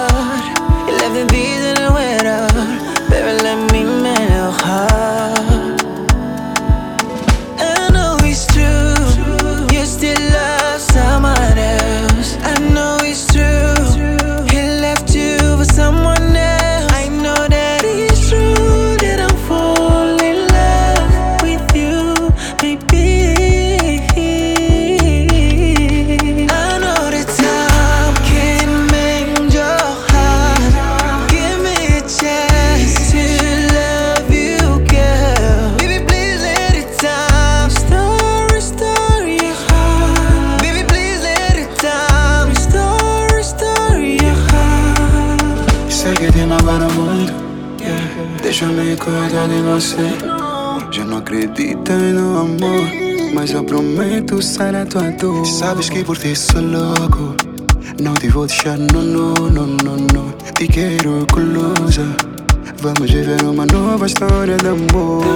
E leve vida não era. Baby, let me melt heart. I know it's true, you still love someone else. I know it's true, he left you for someone else. I know that it's true, that I'm falling in love with you, baby. I know that time can mend your heart. Give me a chance to love you, girl. Baby, please let it time restore your heart. Baby, please let it time restore your heart. Sei que te magoaram muito, yeah. Deixa-me cuidar de você. Já não acredito no amor, mas eu prometo sair a tua dor. Sabes que por ti sou louco, não te vou deixar, não, não, não, não, não. Te quero closer, vamos viver uma nova história de amor.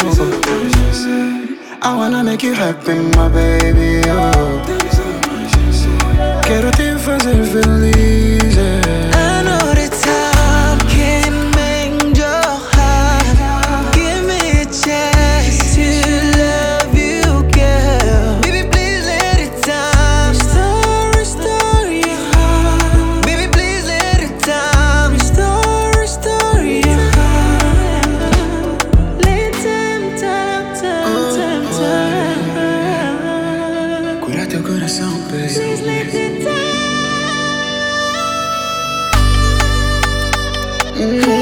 I wanna make you happy, my baby, oh. Quero te fazer feliz, yeah. I know that time can mend your heart. Give me a chance to love you, girl. Baby, please let it time restore your heart. Baby, please let it time restore your heart. Let time. Cura teu coração, Please baby. let it time.